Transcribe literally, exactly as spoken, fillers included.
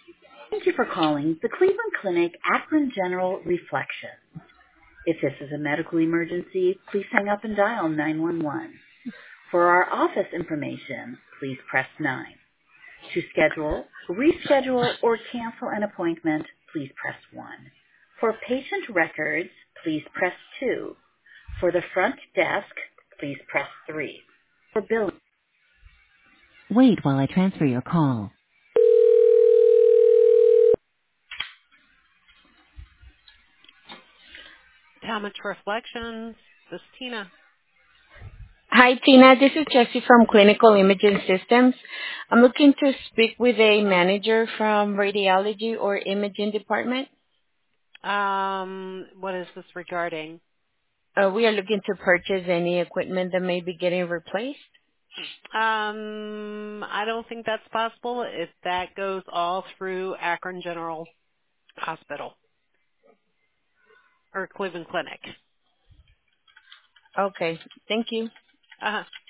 Thank you for calling the Cleveland Clinic Akron General Reflection. If this is a medical emergency, please hang up and dial nine one one. For our office information, please press nine. To schedule, reschedule, or cancel an appointment, please press one. For patient records, please press two. For the front desk, please press three. For billing. Wait while I transfer your call. Talmadge Reflections. This is Tina. Hi, Tina. This is Jessie from Clinical Imaging Systems. I'm looking to speak with a manager from radiology or imaging department. Um, what is this regarding? Uh, we are looking to purchase any equipment that may be getting replaced. Um, I don't think that's possible if that goes all through Akron General Hospital or Cleveland Clinic. Okay. Thank you. Uh-huh.